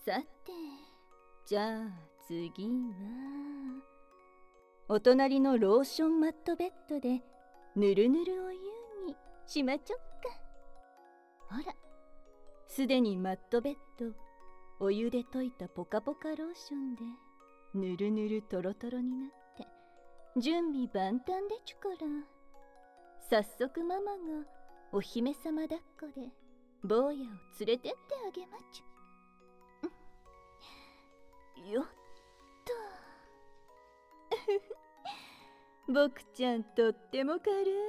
さて、じゃあ次はお隣のローションマットベッドでぬるぬるお湯にしまちょっか。ほら、すでにマットベッドお湯で溶いたポカポカローションでぬるぬるとろとろになって準備万端でちゅから。早速ママがお姫様抱っこで坊やを連れてってあげまちゅ。よっと僕ちゃんとっても軽い。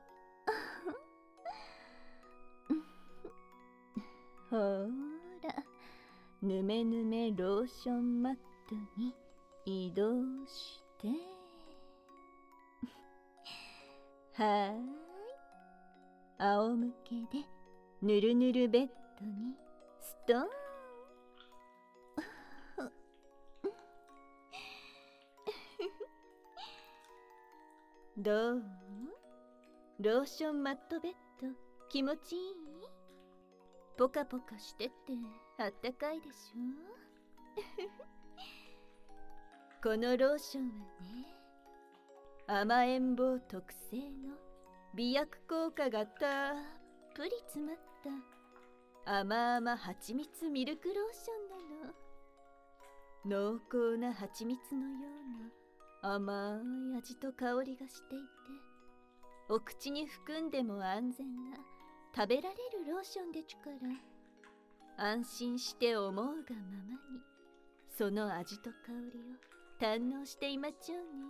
ほーら、ぬめぬめローションマットに移動してはーい、仰向けでぬるぬるベッドにストーン。どう？ローションマットベッド気持ちいい？ポカポカしててあったかいでしょ？このローションはね、甘えん坊特製の美薬効果がたっぷり詰まった甘々蜂蜜ミルクローションなの。濃厚な蜂蜜のような甘い味と香りがしていて、お口に含んでも安全な食べられるローションでちゅから、安心して思うがままにその味と香りを堪能していまちょうね。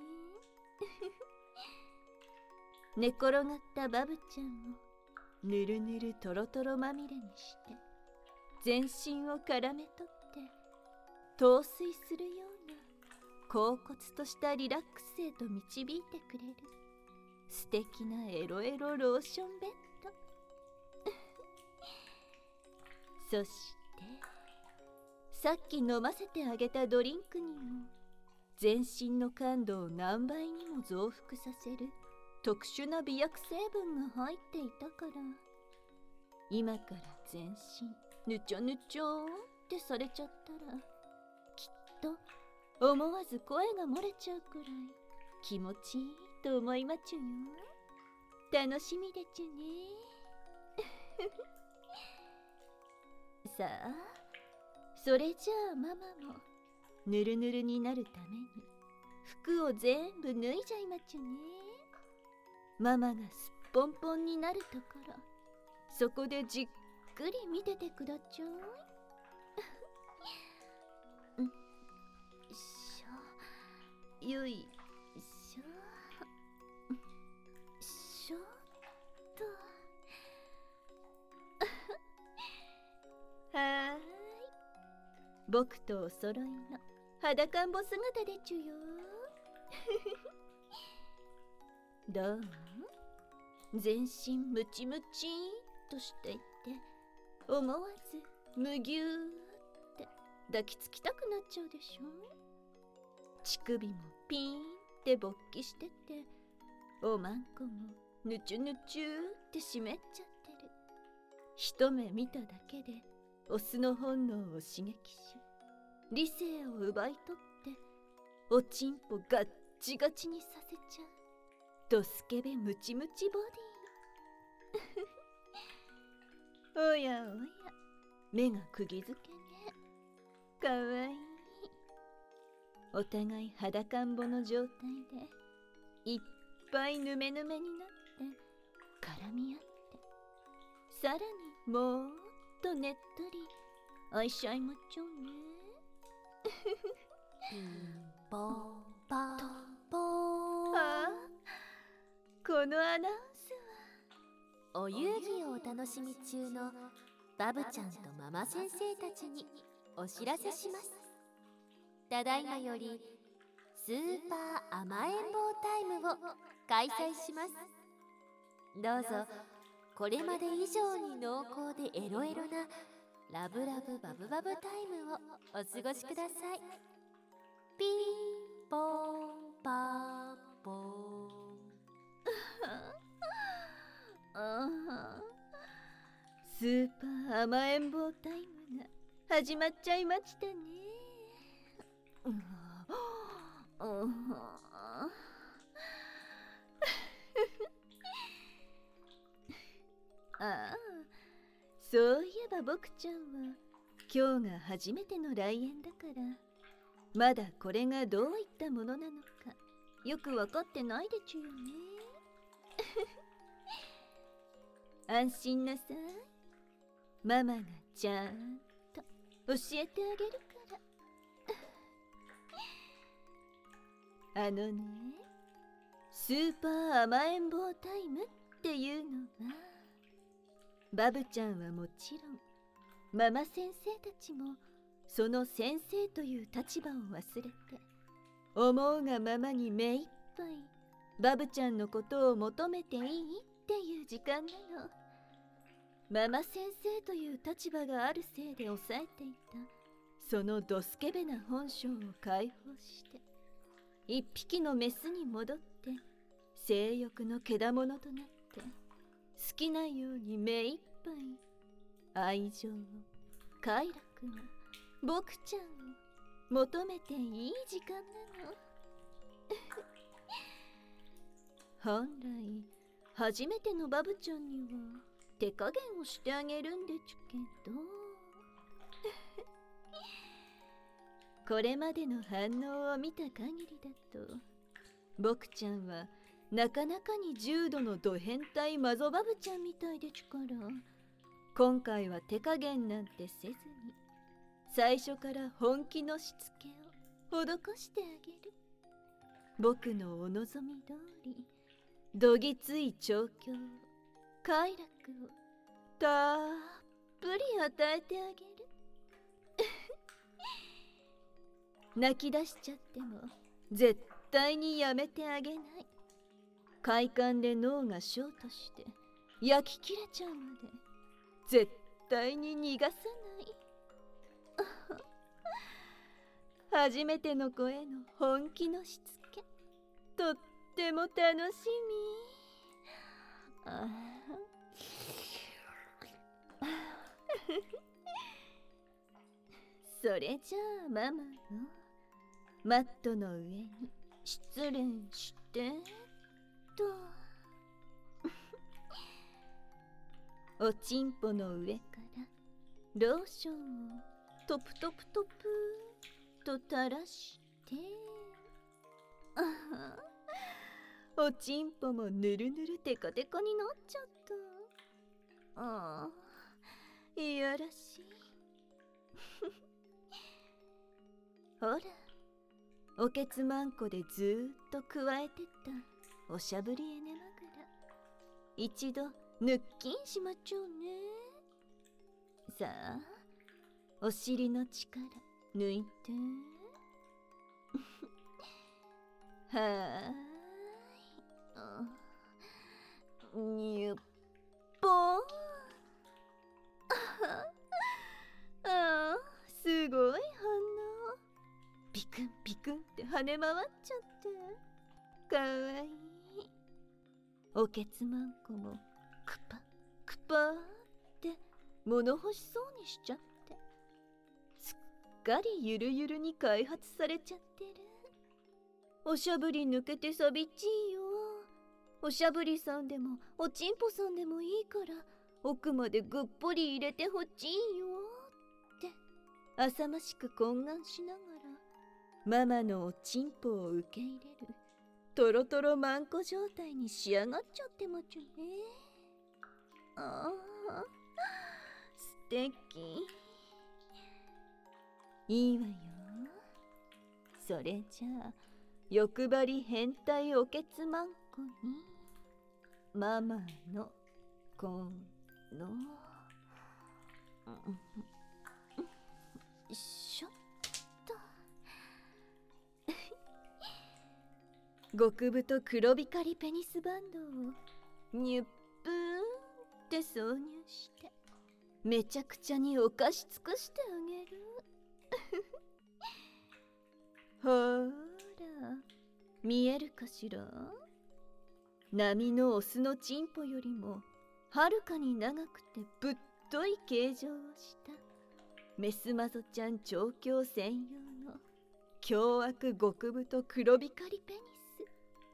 寝転がったバブちゃんをぬるぬるとろとろまみれにして全身を絡めとって陶酔するような恍惚としたリラックスへと導いてくれる素敵なエロエロローションベッド。そしてさっき飲ませてあげたドリンクにも全身の感度を何倍にも増幅させる特殊な美薬成分が入っていたから、今から全身ぬちょぬちょってされちゃったらきっと思わず声が漏れちゃうくらい気持ちいいと思いまちゅよ。楽しみでちゅね。さあ、それじゃあママもぬるぬるになるために服を全部脱いじゃいまちゅね。ママがすっぽんぽんになるところ、そこでじっくり見ててくだちょい。よいしょしょっと。はーい、僕とお揃いの裸んぼ姿でちゅよ。どう？全身ムチムチーとしていて思わずむぎゅーって抱きつきたくなっちゃうでしょ。乳首もピーンって勃起してておまんこもぬちゅぬちゅーって湿っちゃってる。一目見ただけでオスの本能を刺激し理性を奪い取っておちんぽガッチガチにさせちゃうドスケベムチムチボディ。おやおや、目が釘付けね。かわいい。お互い裸んぼの状態でいっぱいぬめぬめになって絡み合って、さらにもっとねっとり愛し合いまっちゃうね。 ピンポンパンポン。 ああ、このアナウンスはお遊戯をお楽しみ中のバブちゃんとママ先生たちにお知らせします。ただいまよりスーパー甘えん坊タイムを開催します。どうぞこれまで以上に濃厚でエロエロなラブラブバブバブタイムをお過ごしください。ピンポンパンポン。 スーパー甘えん坊タイムが始まっちゃいましたね。ああ、そういえば僕ちゃんは今日が初めての来園だからまだこれがどういったものなのかよくわかってないでちゅよね。安心なさい。ママがちゃんと教えてあげるから。スーパー甘えん坊タイムっていうのは、バブちゃんはもちろんママ先生たちもその先生という立場を忘れて思うがままに目いっぱいバブちゃんのことを求めていいっていう時間なの。ママ先生という立場があるせいで抑えていたそのドスケベな本性を解放して一匹のメスに戻って性欲のけだものとなって好きなように目いっぱい愛情を快楽を僕ちゃんを求めていい時間なの。本来初めてのバブちゃんには手加減をしてあげるんでちゅけどこれまでの反応を見た限りだと僕ちゃんはなかなかに重度のド変態マゾバブちゃんみたいでちゅから今回は手加減なんてせずに最初から本気のしつけを施してあげる。僕のお望み通りどぎつい調教快楽をたっぷり与えてあげる。泣き出しちゃっても絶対にやめてあげない。快感で脳がショートして焼き切れちゃうまで絶対に逃がさない。初めての子への本気のしつけとっても楽しみ。それじゃあママのマットの上に失礼してとおちんぽの上からローションをトプトプトプと垂らしておちんぽもぬるぬるテカテカになっちゃった。ああ、いやらしい。ほら、おけつまんこでずーっとくわえてたおしゃぶりエネマグラ一度ぬっきんしまっちゃうね。さあお尻の力抜いてはーいにゅっぽんああすごい反応。ピクンピクンって跳ね回っちゃってかわいい。おけつまんこもクパクパーって物欲しそうにしちゃってすっかりゆるゆるに開発されちゃってる。おしゃぶり抜けてさびっちいよ。おしゃぶりさんでもおちんぽさんでもいいから奥までぐっぽり入れてほちいよって浅ましく懇願しながらママのおちんぽを受け入れるトロトロマンコ状態に仕上がっちゃってまちゅね。ああ素敵。いいわよ。それじゃあ欲張り変態おけつまんこにママのこのしょっと極太黒光りペニスバンドをニュップーンって挿入してめちゃくちゃにおかし尽くしてあげる。ほーら見えるかしら。波のオスのチンポよりもはるかに長くてぶっとい形状をしたメスマゾちゃん調教専用の凶悪極太黒光りペニス。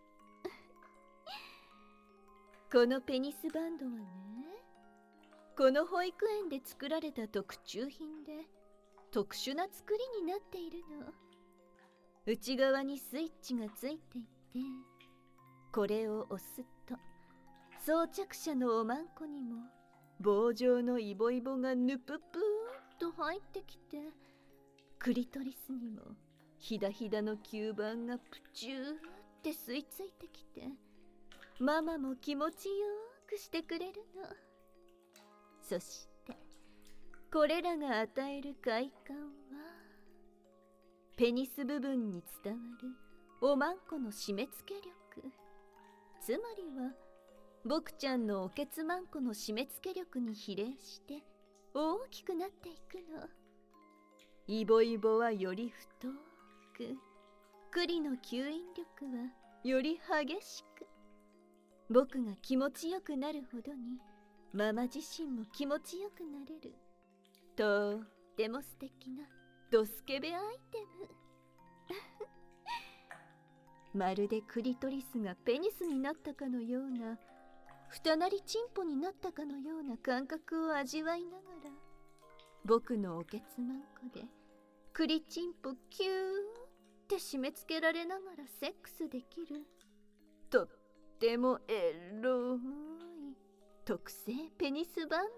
このペニスバンドはね、この保育園で作られた特注品で特殊な作りになっているの。内側にスイッチがついていて、これを押すと装着者のおまんこにも棒状のイボイボがぬぷぷーっと入ってきて、クリトリスにもひだひだの吸盤がプチューって吸い付いてきて、ママも気持ちよくしてくれるの。そしてこれらが与える快感は、ペニス部分に伝わるおまんこの締め付け力、つまりは僕ちゃんのおけつまんこの締め付け力に比例して大きくなっていくの。イボイボはより太く、栗の吸引力はより激しく、僕が気持ちよくなるほどにママ自身も気持ちよくなれる、とっても素敵なドスケベアイテム。まるでクリトリスがペニスになったかのような、二なりチンポになったかのような感覚を味わいながら、僕のおけつまんこでクリチンポキューって締め付けられながらセックスできる、とってもエロい特製ペニスバン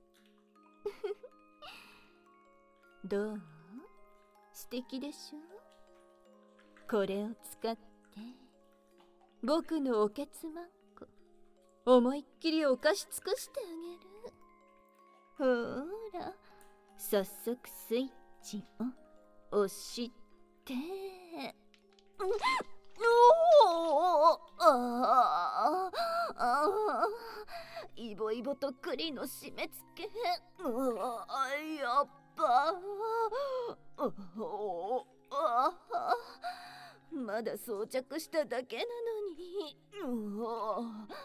ド。どう？素敵でしょ？これを使って僕のおけつまんこ思いっきりお貸し尽くしてあげる。ほら、早速スイッチを押して。イボイボと栗の締め付け、やっぱまだ装着しただけなの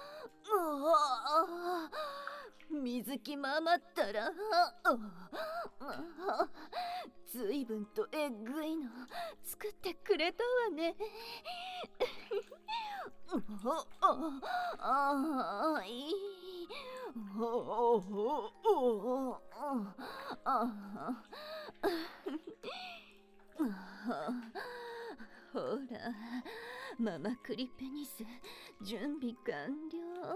に、水木ママったらずいぶんとえぐいの作ってくれたわね。ほら、ママクリペニス準備完了。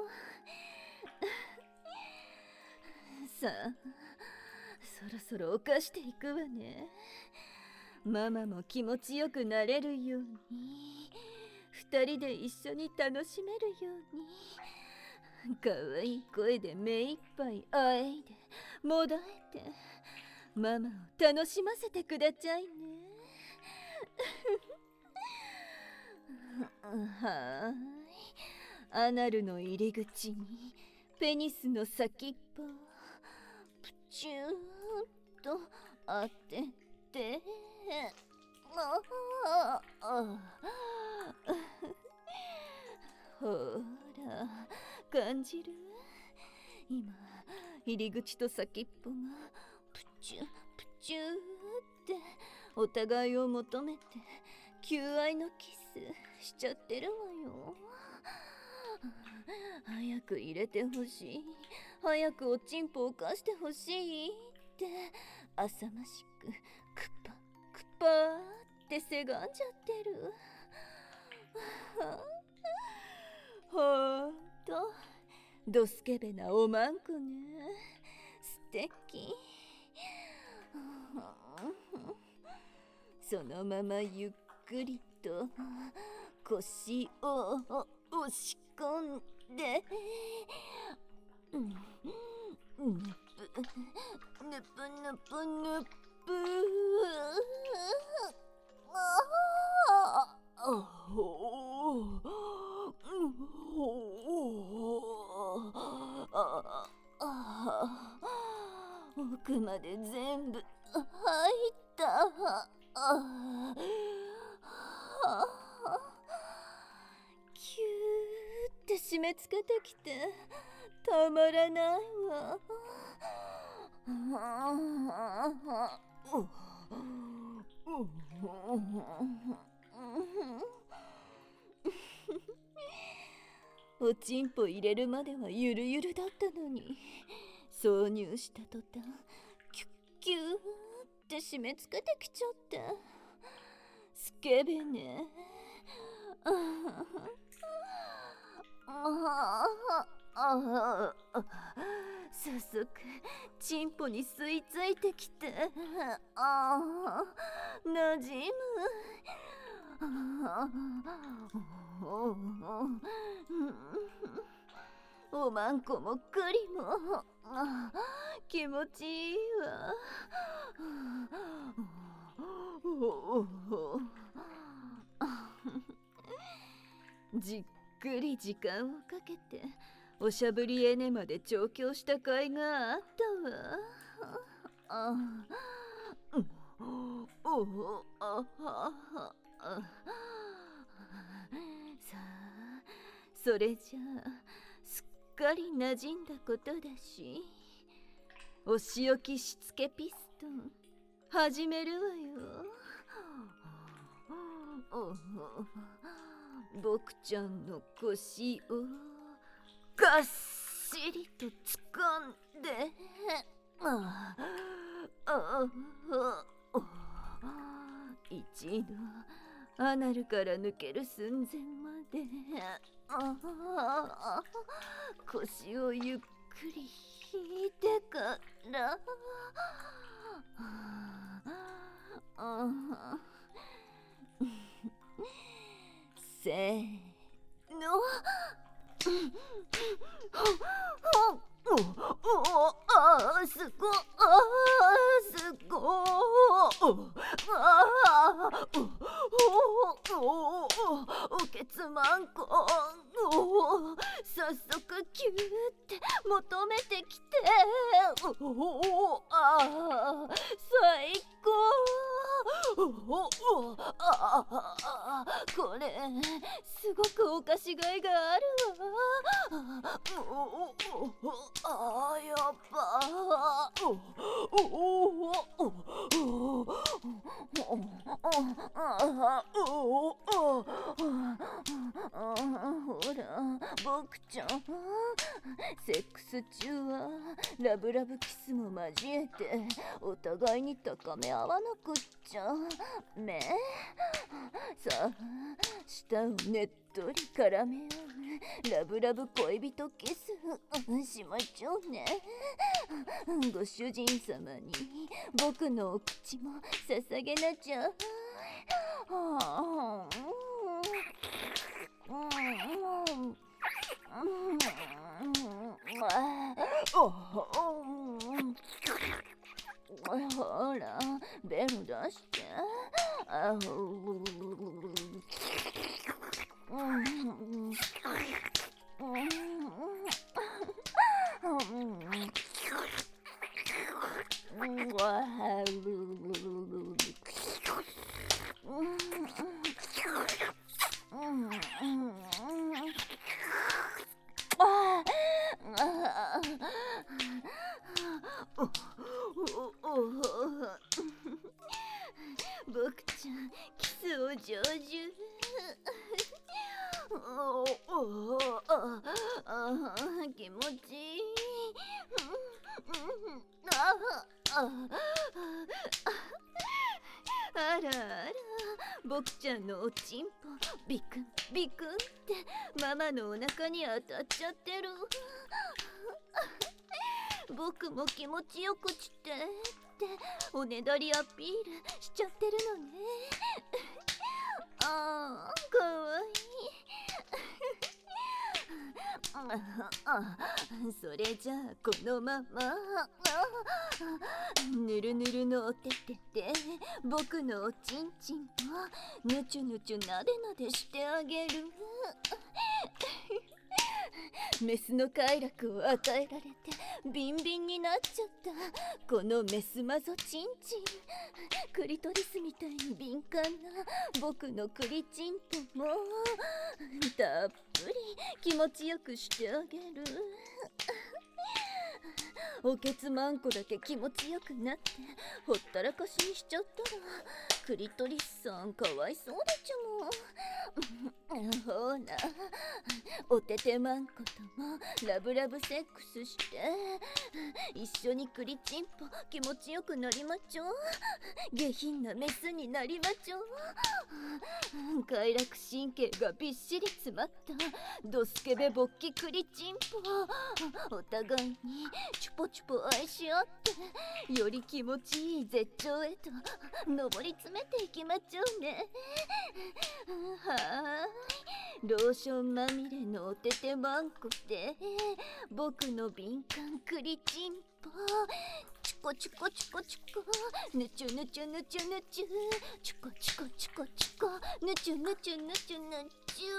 さあ、そろそろ犯していくわね。ママも気持ちよくなれるように、二人で一緒に楽しめるように、かわいい声で目いっぱいあえいでもだえて、ママを楽しませてくだちゃいね。はーい、アナルの入り口にペニスの先っぽをプチューッと当てて、ほら、感じる？今、入り口と先っぽがプチュプチュってお互いを求めて求愛のキスしちゃってるわよ。早く入れてほしい、早くおちんぽを貸してほしいって浅ましくクパクパってせがんじゃってる。ほんとドスケベなおまんこね、素敵。そのままゆっくりと腰を押し込んで、ぬぷぬぷぬぷぬぷ、奥まで全部入った。キューって締め付けてきてたまらないわ。 おちんぽ入れるまではゆるゆるだったのに、挿入した途端キュッキューって締め付けてきちゃって、スケベね。早速チンポに吸い付いてきて、なじむ。おまんこもくりも気持ちいいわ。じっくり時間をかけておしゃぶりエネまで調教した甲斐があったわ。さあ、それじゃあすっかり馴染んだことだし、お仕置きしつけピストン始めるわよ。僕ちゃんの腰をがっしりと掴んで、一度アナルから抜ける寸前まで腰をゆっくり引いてからせーの。すごすごおけつまんこ早速キューって求めてきて、最高。これすごくおかしがいがあるわ。やっぱほら僕ちゃん、セックス中はラブラブキスも交えてお互いに高め合わなくっちゃね。さあ、舌をねっとり絡め合うラブラブ恋人キスしましょうね。ご主人様に僕のお口も捧げなちゃ。ほらベロ出して。僕ちゃんキスを上手。気持ちいい。あらあら、僕ちゃんのおちんぽビクンビクンってママのお腹に当たっちゃってる。僕も気持ちよくしてっておねだりアピールしちゃってるのね。かわいい。それじゃあこのままぬるぬるのおててで僕のおちんちんをぬちゅぬちゅなでなでしてあげる。メスの快楽を与えられてビンビンになっちゃったこのメスマゾチンチン。クリトリスみたいに敏感な僕のクリチンポもたっぷり気持ちよくしてあげる。 おけつまんこだけ気持ちよくなってほったらかしにしちゃったらクリトリスさんかわいそうでちゅもほらおててまんこともラブラブセックスして一緒にクリチンポ気持ちよくなりまちょ。下品なメスになりまちょ。快楽神経がびっしり詰まったドスケベ勃起クリチンポ、お互いにチュポチュポ愛し合ってより気持ちいい絶頂へと上り詰めていきまちょうね。はーい、ローションまみれのおててまんこで僕の敏感クリチンポ、チュコチュコチュコチュコ、ぬちゅぬちゅぬちゅぬちゅ、チュコチュコチュコチュコ、ぬちゅぬちゅぬちゅぬちゅ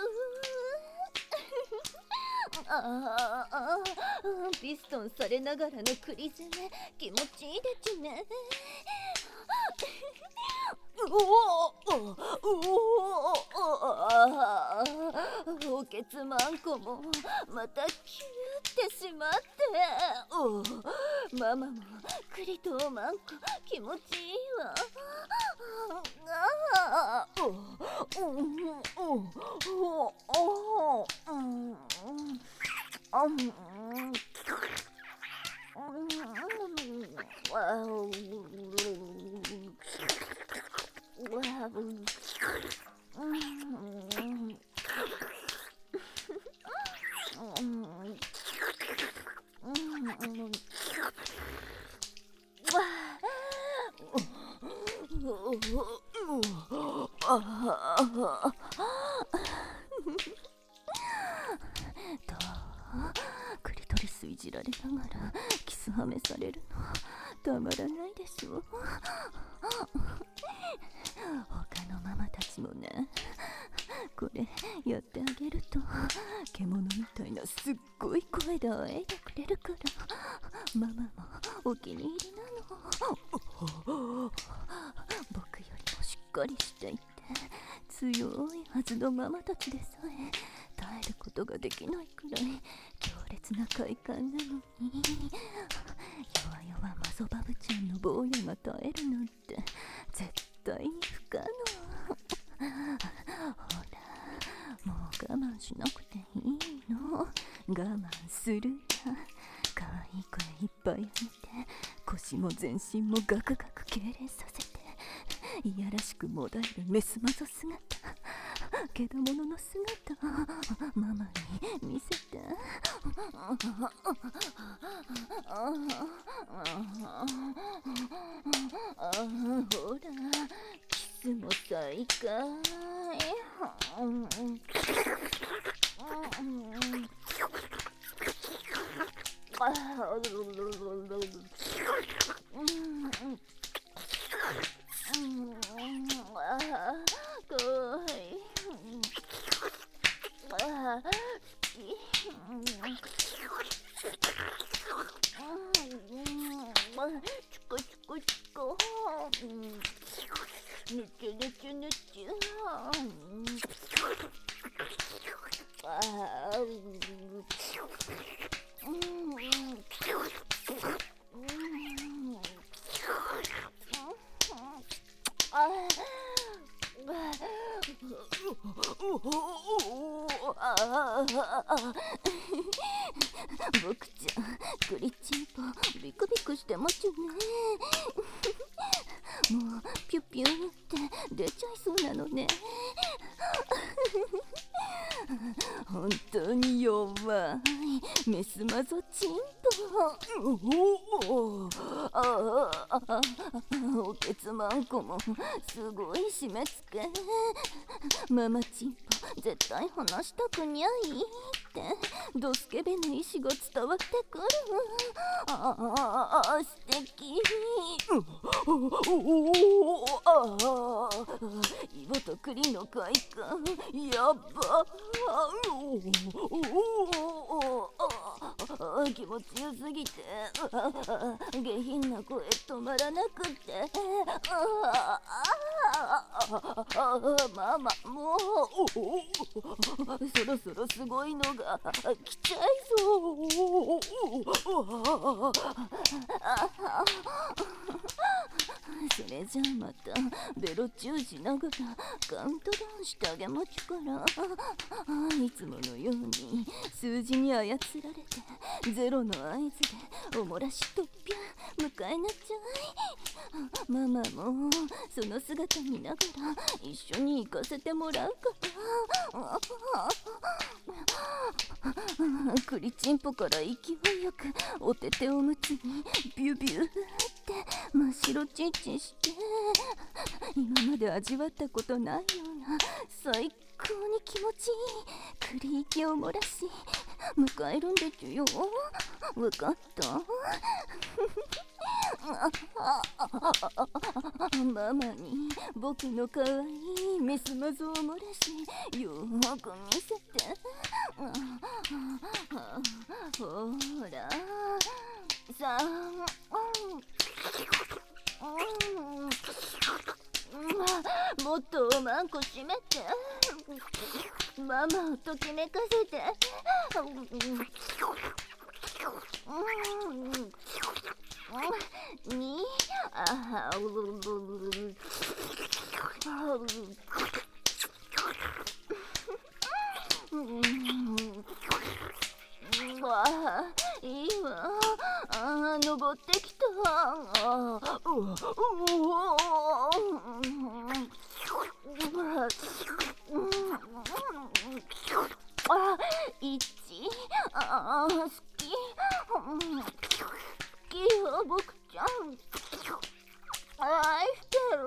ピストンされながらのクリ攻め気持ちいいでちゅね。おけつまんこもまたキューってしまって、ママもクリトーマンコ気持ちいいわ。クリトリスいじられながらキスハメされるのたまらないでしょ。他のママたちもね、これやってあげると獣みたいなすっごい声であえいでくれるからママもお気に入りなの。僕よりもしっかりしていて強いはずのママたちでさえ耐えることができないくらい強烈な快感なのに、弱々マゾバブちゃんの坊やが耐えるなんて絶対に不可能。ほら、もう我慢しなくていいの。我慢するな。可愛い声いっぱい上げて腰も全身もガクガク痙攣させていやらしくもだえるメスマゾ姿、けだものの姿ママに見せて。ほらキスも再開。チコチコチコ、ぬちゅぬちゅぬちゅ。僕ちゃんクリチンポビクビクしてますね。もうピュピューって出ちゃいそうなのね。本当に弱いメスマゾチンポ。おけつまんこもすごい締め付け。ママチンポ絶対話したくにゃいってドスケベの意志が伝わってくる。素敵。イボとクリの快感やば。気持ちよすぎて下品な声止まらなくて。 ママもうそろそろすごいのが来ちゃいそうそれじゃあまたベロチューしながらカウントダウンしてあげまちゅからいつものように数字に操られてゼロの合図でおもらしとっぴゃ迎えなちゃい。ママもその姿見ながら一緒に行かせてもらうから栗ちんぽから勢いよくおてておむつにビュビューって真っ白チンチンして今まで味わったことないような最高に気持ちいい栗息を漏らし迎えるんでちゅよ。わかったママに僕の可愛いメスマゾを漏らしよーく見せて。ほらさあもっとおまんこ閉めてママをときめかせてにわあいいわ登ってきたいち好き好きよ僕ちゃん愛してる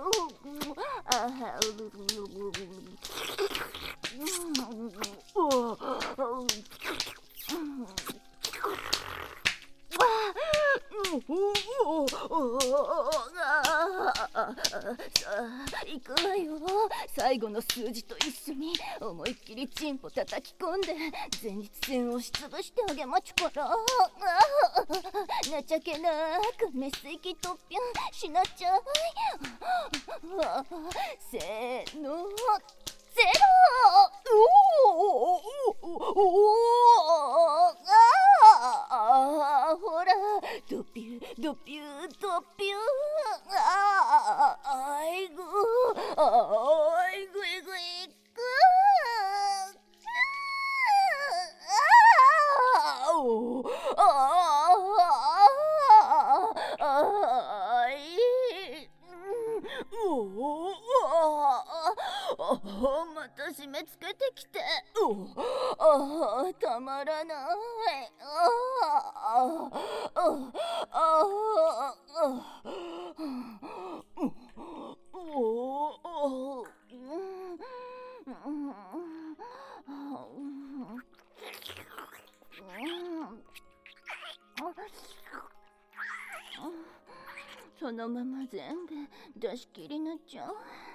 行くわよ。最後の数字と一緒に思いっきりチンポ叩き込んで前立腺を押しつぶしてあげまちゅから情けなくメス息とっぴゃんしなちゃい。せーのゼロほらドピュードピュードピューあいぐいぐいぐいぐまた締め付けてきてたまらないそのまま全部出し切りなっちゃう。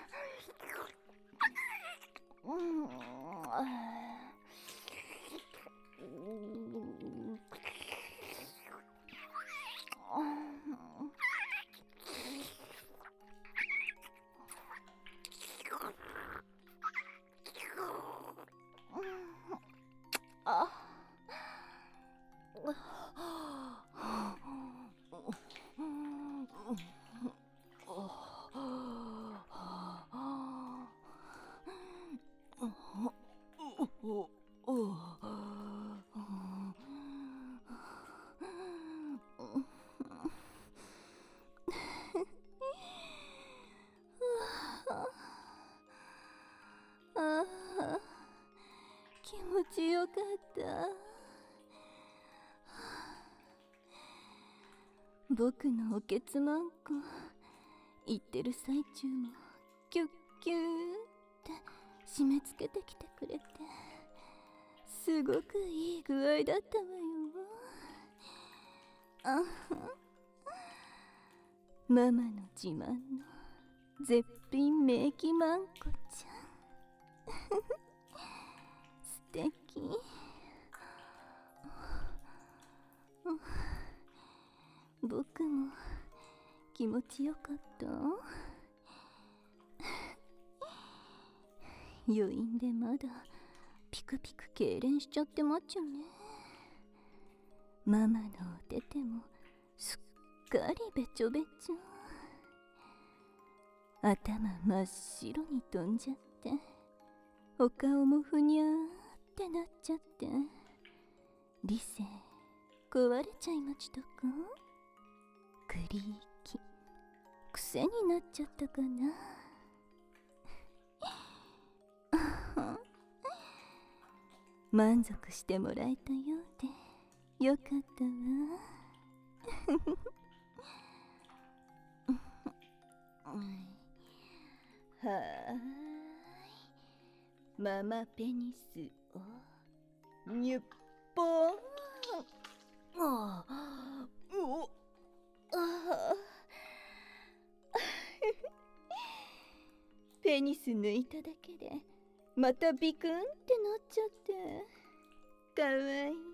気持ちよかった。僕のおけつまんこ言ってる最中もキュッキューって締め付けてきてくれてすごくいい具合だったわよ。ママの自慢の絶品名義まんこちゃん素敵。僕も気持ちよかった余韻でまだピクピク痙攣しちゃってまっちゃね。ママのお手手もすっかりべちょべちょ。頭真っ白に飛んじゃって、お顔もふにゃーってなっちゃって、理性壊れちゃいましたか？クリーキ癖になっちゃったかな。満足してもらえたようでよかったわ。はーい、ママペニスをにゅっぽん。ああ、おあペニス抜いただけでまたビクンってなっちゃってかわいい。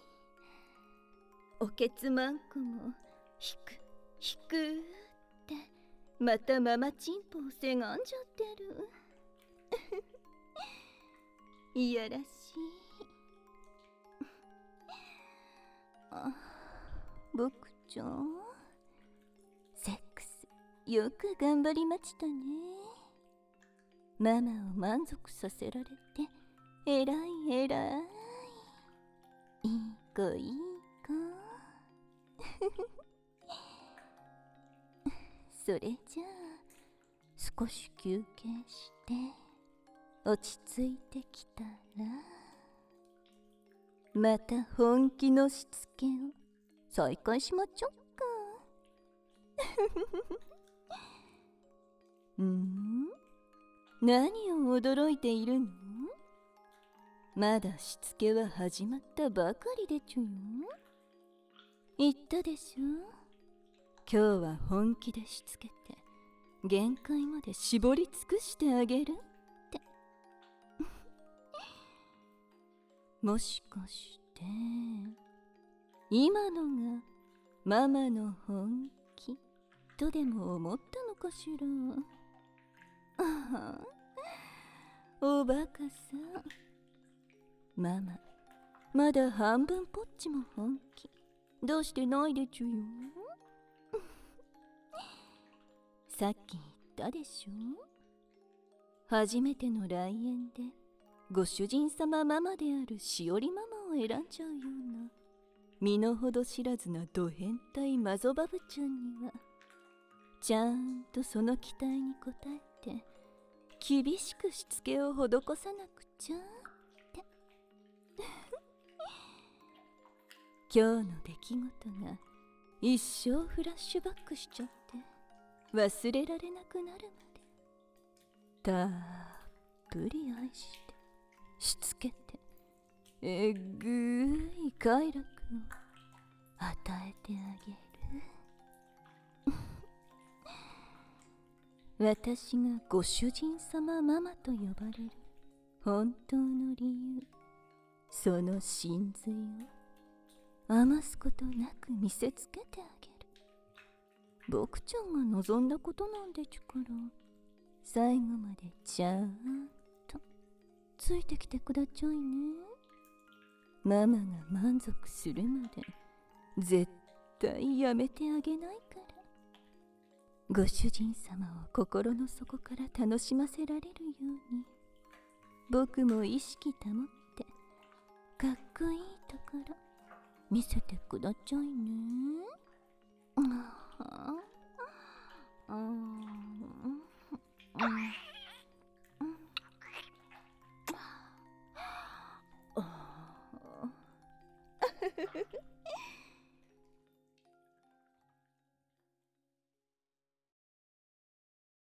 おけつまんこもひくひくってまたママチンポをせがんじゃってる。いやらしい。僕ちゃん、セックスよく頑張りましたね。ママを満足させられてえらいえらい。いい子いい子。それじゃあ少し休憩して落ち着いてきたらまた本気のしつけを再開しまちょっか。何を驚いているの？まだしつけは始まったばかりでちゅよ。言ったでしょ、今日は本気でしつけて限界まで絞り尽くしてあげるって。もしかして今のがママの本気とでも思ったのかしら。ああ、おバカさん。ママまだ半分ぽっちも本気どうしてないでちゅよ。さっき言ったでしょ、初めての来園でご主人様ママであるしおりママを選んじゃうような身の程知らずなド変態マゾバブちゃんにはちゃんとその期待に応えて厳しくしつけを施さなくちゃって。今日の出来事が一生フラッシュバックしちゃって忘れられなくなるまでたっぷり愛してしつけてえぐい快楽を与えてあげる。私がご主人様ママと呼ばれる本当の理由、その真髄を余すことなく見せつけてあげる。僕ちゃんが望んだことなんでちゅから最後までちゃんとついてきてくだちゃいね。ママが満足するまで絶対やめてあげないから。ご主人様を心の底から楽しませられるように僕も意識保ってかっこいいところ見せてくだちゃいね。